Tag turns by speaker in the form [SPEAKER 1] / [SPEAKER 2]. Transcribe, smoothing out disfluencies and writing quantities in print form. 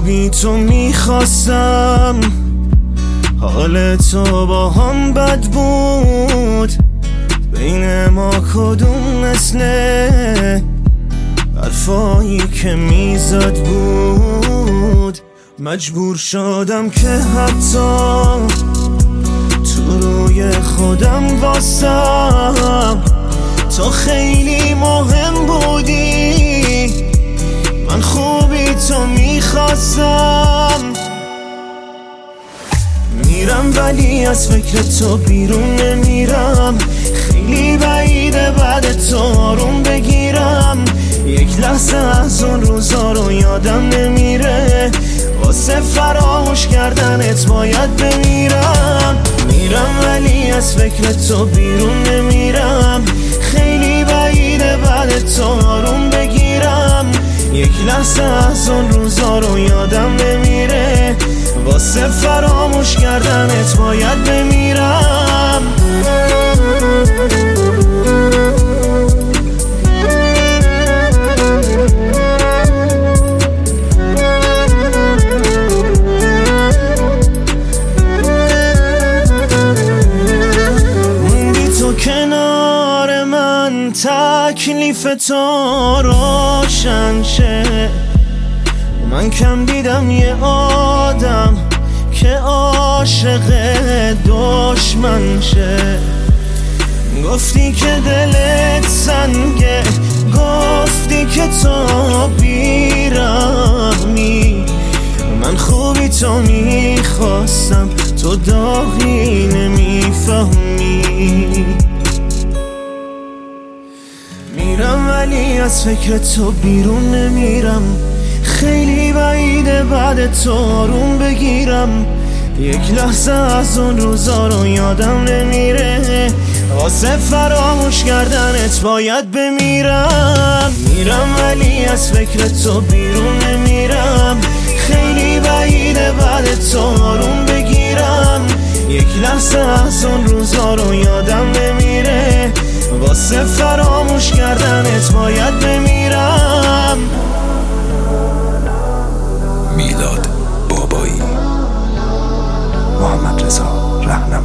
[SPEAKER 1] بی تو میخواستم، حال تو با هم بد بود، بین ما کدوم مثل حرفایی که میزد بود. مجبور شدم که حتی تو روی خودم واسم تو خیلی مهم بودی، من خوبی تو میخواستم. میرم ولی از فکر تو بیرون نمیرم، خیلی بعیده بعد تو آروم بگیرم. یک لحظه از اون روزا رو یادم نمیره، واسه فراموش کردنت باید بمیرم. میرم ولی از فکر تو بیرون نمیرم، خیلی بعیده بعد تو آروم بگیرم. یک لحظه از اون روزا رو یادم نمیره، واسه فراموش کردنت باید بمیرم. موندی تو کنار من، تکلیف تو روشن شه. من کم دیدم یه آدم که عاشق دشمن شه. گفتی که دلت سنگه، گفتی که تو بیرحمی، من خوبی تو میخواستم، تو داغی نمیفهمی. میرم ولی از فکر تو بیرون نمیرم، خیلی بعیده بعد تو آروم بگیرم. یک لحظه از اون روزا رو یادم نمیره، واسه فراموش کردنت باید بمیرم. میرم ولی از فکر تو بیرون نمیرم، خیلی بعیده بعد تو آروم بگیرم. یک لحظه از اون روزا رو یادم نمیره، واسه فراموش کردنت باید بمیرم.
[SPEAKER 2] میلاد بابایی، محمد رضا رهنوردی.